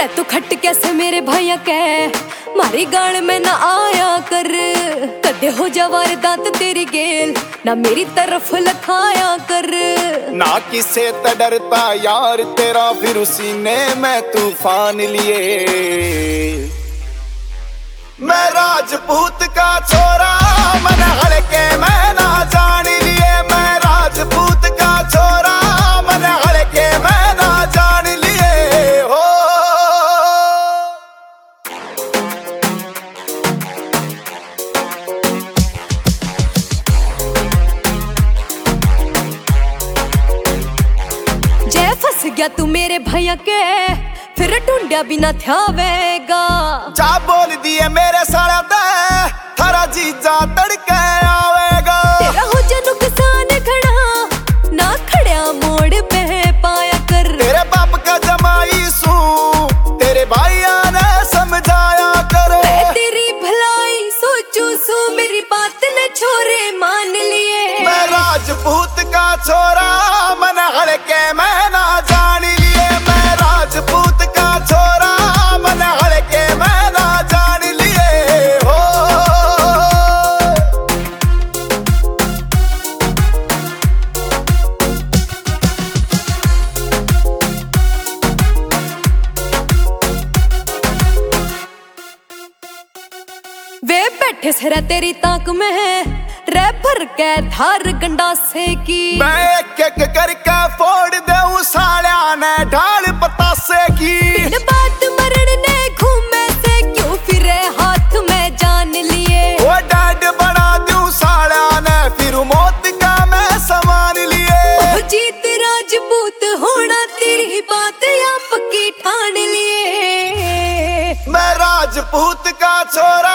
रे तू खट कैसे मेरे भैया के मारी गाल में ना आया कर। कदे हो जा वारदात तेरी गेल ना मेरी तरफ लखाया कर। ना किसे त डरता यार तेरा फिर उसी ने मैं तूफान लिए। मैं राजपूत का छोरा मन हड़के मैं ना जान लिए। मैं राजपूत का छोरा मन हड़के मैं ना जान लिए हो। जय फंस गया तू मेरे भैया के फिर ढूंढिया बिना ध्यावेगा। जा बोल दिए मेरे साला दे थारा जीजा तड़के आवेगा। तेरा हो जा नुकसान खड़ा ना खड़िया मोड़ पे पाया कर। तेरे बाप का जमाई सू तेरे भाइया ने समझाया कर। तेरी भलाई सोचू सू मेरी बात ने छोरे मान लिए। मैं राजपूत का छोरा मन हड़के मैं ना जान लिए। मैं राजपूत का छोरा मन हड़के मैं ना जान लिए हो। वे बैठे सरा तेरी ताक में रे भर के धार गंडासे की। मैं एक एक करके फोड़ दूं सालिया ने ढाल पतासे की। बात मरण ने घूमे से क्यों फिरे हाथ में जान लिए। वो डैड बना दूं सालिया ने फिर मौत का मैं सामान लिए। जीत राजपूत होना तेरी बात या पक्की ठान लिए। मैं राजपूत का छोरा